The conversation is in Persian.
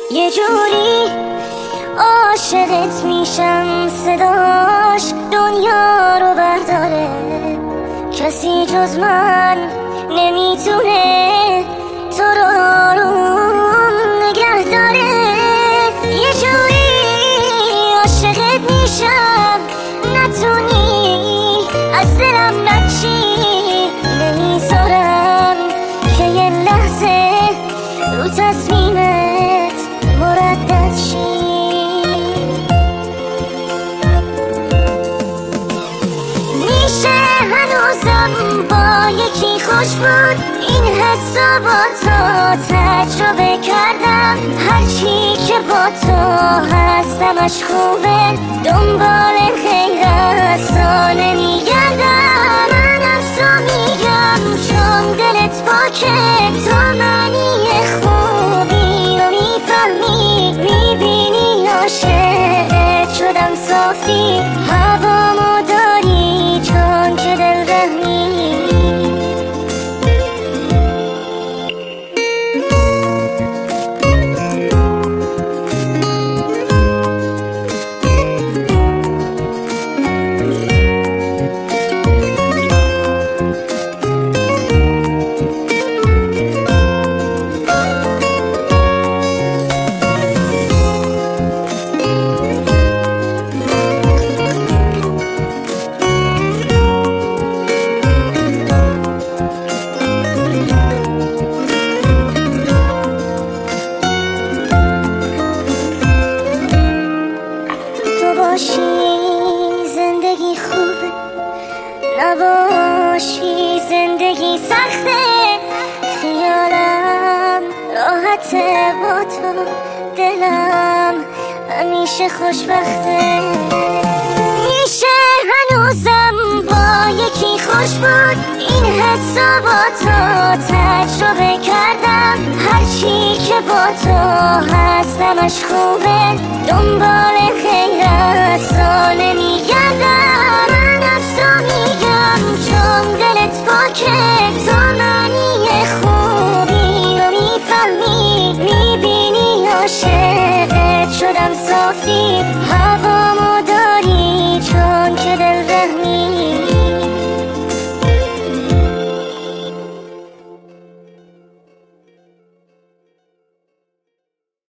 یه جوری عاشقت میشم صداش دنیا رو برداره، کسی جز من نمیتونه تو رو آروم نگه داره. یه جوری عاشقت میشم نتونی از دلم نچی، نمیذارم که یه لحظه رو تصمیمت مردد شی. میشه هنوزم با یکی خوش بود، این حسا با تو تجربه کردم، هرچی که با تو هستمش خوبه، دنبال غیر از تو نمیگردم. من از تو میگم چون دلت پاکه، تو معنی خوبی و میفهمی، میبینی عاشقت شدم صافی، هوامو داری چون که دل رحمی. زندگی خوبه، نباشی زندگی سخته، خیالم راحته با تو، دلم همیشه خوشبخته. میشه هنوزم با یکی خوش بود، این حسا با تو تجربه کردم، هرچی که با تو هستمش خوبه، دنبال غیر از تو نمیگردم.